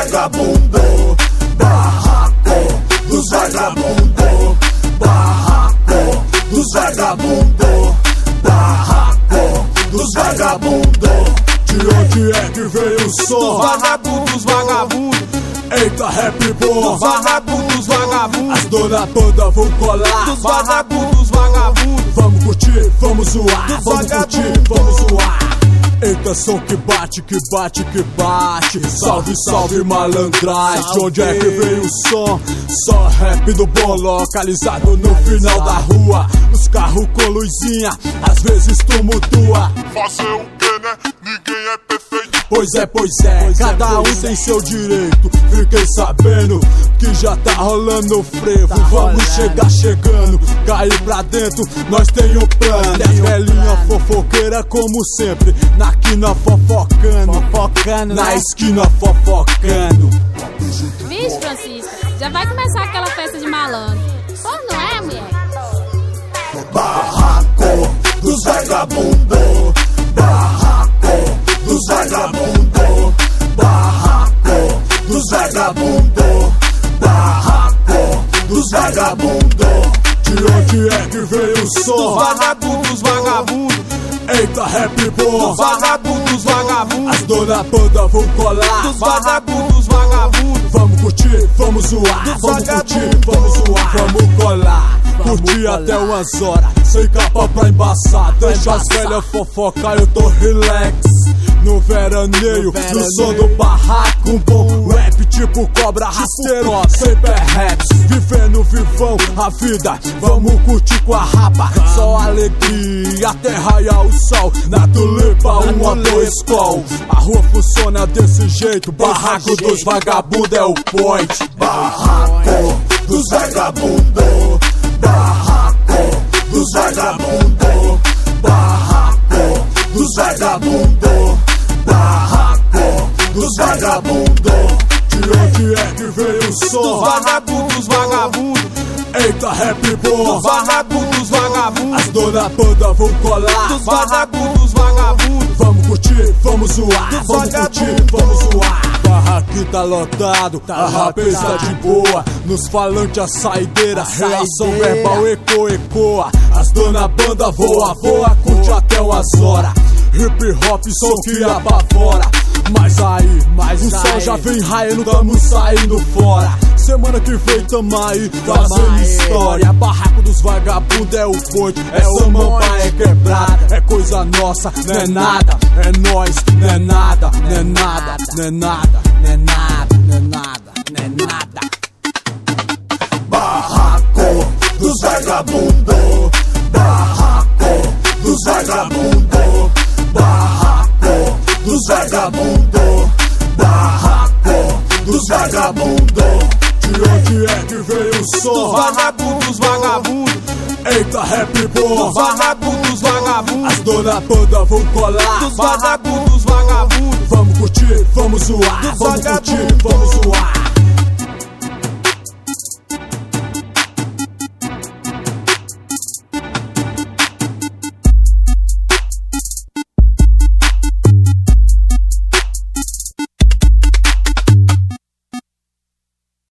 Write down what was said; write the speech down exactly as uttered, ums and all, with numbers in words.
vagabundos, barraco dos vagabundos, barraco dos vagabundos, barraco dos vagabundos. De onde é que veio o som? Dos vagabundos, vagabundos. Eita, rap bom. Dos vagabundos, vagabundos. As dona toda vão colar. Dos vagabundos, vagabundos. Vamos curtir, vamos zoar. Dos Vamos curtir, vamos zoar. Eita, som que bate, que bate, que bate. Salve, salve, malandragem. De onde é que veio o som? Só rap do bom, localizado no final da rua. Os carros com luzinha, às vezes tumultua. Fazer o que, né? Ninguém é perfeito. Pois é, pois é, cada um tem seu direito. Fiquei sabendo que já tá rolando o frevo. Vamos chegar chegando, cair pra dentro, nós tem um plano. Dez velhinha fofoqueira como sempre, na quina fofocando, fofocando, na esquina fofocando. Vixe, Francisco, já vai começar aquela festa de malandro. Pô, não é, mulher? Barraco dos vagabundos, barraco dos vagabundos, barraco dos vagabundos, barraco dos vagabundos. De onde é que veio o som? Dos vagabundos, vagabundos. Eita, rap bom. Dos vagabundos, vagabundos. As dona toda vão colar. Dos vagabundos, vagabundos. Vamos curtir, vamos zoar. Dos Vamos curtir, vagabundos. vamos zoar. Vamos colar, curtir até umas horas. Sem capa pra embaçar. Deixa as velhas fofocar, eu tô relax. No veraneio, no som do barraco. Um bom rap tipo cobra rasteiro, sempre é raps. Vivendo vivão a vida, vamos curtir com a rapa. Só alegria até raiar o sol. Na tulipa, um a dois col. A rua funciona desse jeito. Barraco dos vagabundos é o point. Barraco dos vagabundos, barraco dos vagabundos, barraco dos vagabundos, barraco dos vagabundos. De onde é que veio o som? Dos vagabundos, vagabundos. Eita, rap bom. Dos vagabundos, vagabundos. As dona toda vão colar. Dos vagabundos, vagabundos. Vamos curtir, vamos zoar. Dos Vamos curtir, vagabundos. vamos zoar. Barraquinho tá lotado, a rapaz tá de boa. Nos falantes a saideira, reação verbal eco, ecoa. As dona banda voa, voa, curte até umas horas. Hip hop, som que apavora. Mas aí, mas o sol já vem raiando, tamo saindo fora. Semana que vem tamo aí, fazendo história. Barraco dos vagabundos é o ponte, essa mamba é quebrada. É coisa nossa, não é nada, é nós, não é nada, não é nada, não é nada, não é nada, não é nada, não é nada. Barraco dos vagabundos, barraco dos vagabundos, barraco dos vagabundos, barraco dos vagabundos. De onde é que veio o som? Dos vagabundos, vagabundos. Eita, rap bom. Dos vagabundos, vagabundos. As dona toda vão colar. Dos vagabundos, vagabundos. Vamos curtir, vamos zoar. Dos Vamos curtir, vagabundos. vamos zoar.